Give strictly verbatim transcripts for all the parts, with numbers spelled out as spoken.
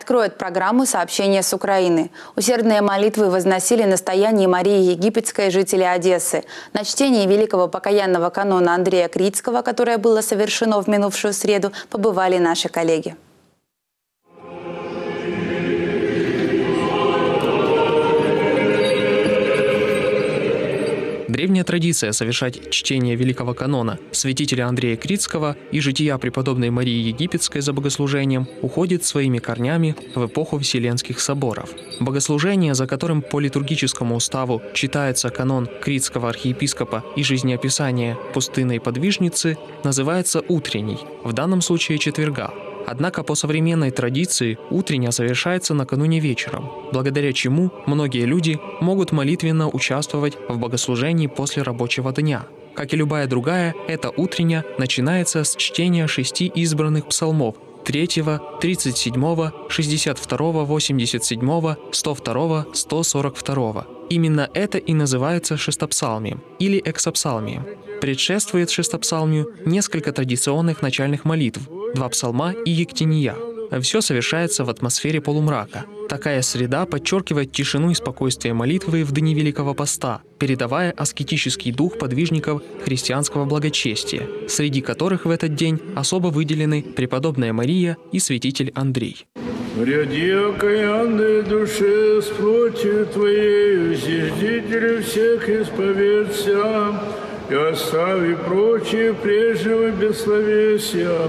откроет программу сообщения с Украины. Усердные молитвы возносили настояние Марии Египетской, жители Одессы. На чтении великого покаянного канона Андрея Критского, которое было совершено в минувшую среду, побывали наши коллеги. Древняя традиция совершать чтение великого канона святителя Андрея Критского и жития преподобной Марии Египетской за богослужением уходит своими корнями в эпоху Вселенских соборов. Богослужение, за которым по литургическому уставу читается канон Критского архиепископа и жизнеописание пустынной подвижницы, называется утренней, в данном случае четверга. Однако по современной традиции утренняя совершается накануне вечером, благодаря чему многие люди могут молитвенно участвовать в богослужении после рабочего дня. Как и любая другая, эта утренняя начинается с чтения шести избранных псалмов третьего, тридцать седьмого, шестьдесят второго, восемьдесят седьмого, сто второго, сто сорок второго. Именно это и называется шестопсалмием или эксопсалмием. Предшествует шестопсалмию несколько традиционных начальных молитв, два псалма и ектения. Все совершается в атмосфере полумрака. Такая среда подчеркивает тишину и спокойствие молитвы в дни Великого Поста, передавая аскетический дух подвижников христианского благочестия, среди которых в этот день особо выделены преподобная Мария и святитель Андрей. «Ряди окаянной душе с плотью Твоею, зиждителю всех исповедься, и остави прочие прежнего бессловесия».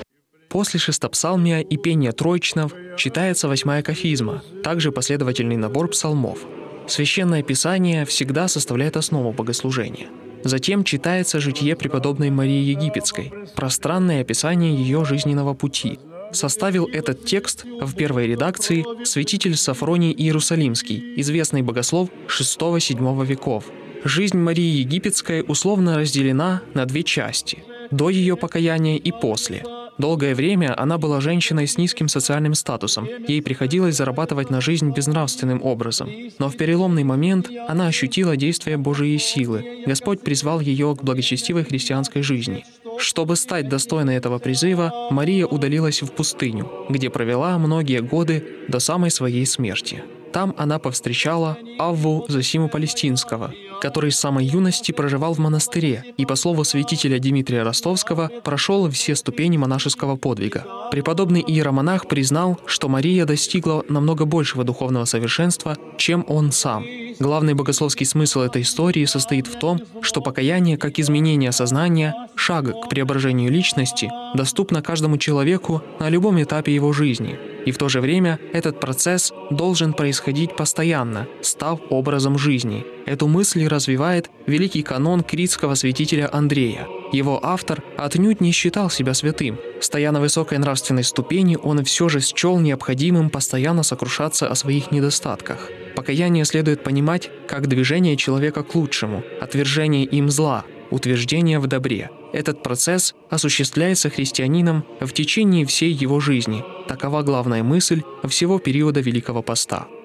После шестопсалмия и пения троичнов читается восьмая кафизма, также последовательный набор псалмов. Священное Писание всегда составляет основу богослужения. Затем читается житие преподобной Марии Египетской, пространное описание ее жизненного пути. Составил этот текст в первой редакции святитель Сафроний Иерусалимский, известный богослов шестого-седьмого веков. Жизнь Марии Египетской условно разделена на две части – до ее покаяния и после. Долгое время она была женщиной с низким социальным статусом, ей приходилось зарабатывать на жизнь безнравственным образом. Но в переломный момент она ощутила действие Божией силы. Господь призвал ее к благочестивой христианской жизни. Чтобы стать достойной этого призыва, Мария удалилась в пустыню, где провела многие годы до самой своей смерти. Там она повстречала Авву Зосиму Палестинского, который с самой юности проживал в монастыре и, по слову святителя Дмитрия Ростовского, прошел все ступени монашеского подвига. Преподобный иеромонах признал, что Мария достигла намного большего духовного совершенства, чем он сам. Главный богословский смысл этой истории состоит в том, что покаяние, как изменение сознания, шаг к преображению личности, доступно каждому человеку на любом этапе его жизни. И в то же время этот процесс должен происходить постоянно, став образом жизни. Эту мысль развивает великий канон критского святителя Андрея. Его автор отнюдь не считал себя святым. Стоя на высокой нравственной ступени, он все же счел необходимым постоянно сокрушаться о своих недостатках. Покаяние следует понимать как движение человека к лучшему, отвержение им зла, утверждение в добре. Этот процесс осуществляется христианином в течение всей его жизни. Такова главная мысль всего периода Великого Поста.